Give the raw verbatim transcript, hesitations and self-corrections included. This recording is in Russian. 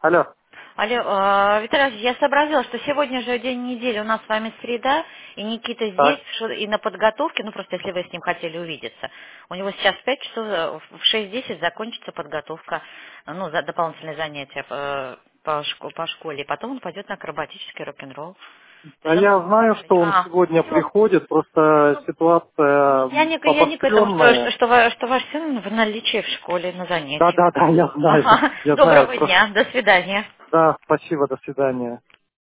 Алло. Алло, э, Виталий Васильевич, я сообразила, что сегодня же день недели, у нас с вами среда, и Никита здесь, Так. что- и на подготовке, ну просто если вы с ним хотели увидеться. У него сейчас в пять часов, э, в шесть десять закончится подготовка, э, ну, за дополнительные занятия по, по, шко- по школе, и потом он пойдет на акробатический рок-н-ролл. То А есть он я будет на знаю, что вооружении. он А, сегодня все. приходит, просто Ну, ситуация я не, я не к этому, что, что, обостренная. что, ва- что ваш сын в наличии в школе на Да, занятиях. да, да, я знаю. Ага. Я знаю. Доброго Просто дня, до свидания. да, спасибо, до свидания.